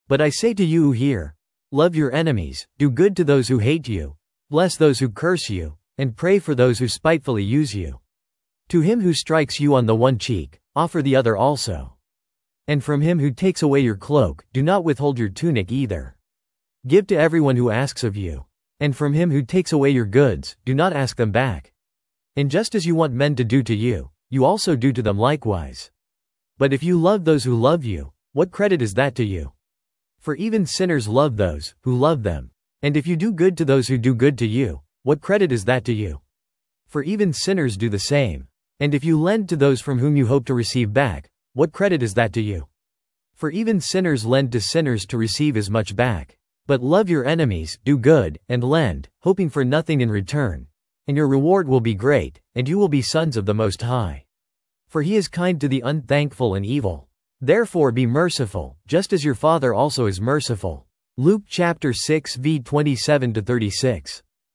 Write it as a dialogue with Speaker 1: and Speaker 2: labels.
Speaker 1: But I say to you who hear, love your enemies, do good to those who hate you, bless those who curse you, and pray for those who spitefully use you. To him who strikes you on the one cheek, offer the other also. And from him who takes away your cloak, do not withhold your tunic either. Give to everyone who asks of you. And from him who takes away your goods, do not ask them back. And just as you want men to do to you, you also do to them likewise. But if you love those who love you, what credit is that to you? For even sinners love those who love them. And if you do good to those who do good to you, what credit is that to you? For even sinners do the same. And if you lend to those from whom you hope to receive back, what credit is that to you? For even sinners lend to sinners to receive as much back. But love your enemies, do good, and lend, hoping for nothing in return. And your reward will be great, and you will be sons of the Most High. For he is kind to the unthankful and evil. Therefore be merciful, just as your Father also is merciful. Luke chapter 6 v. 27-36.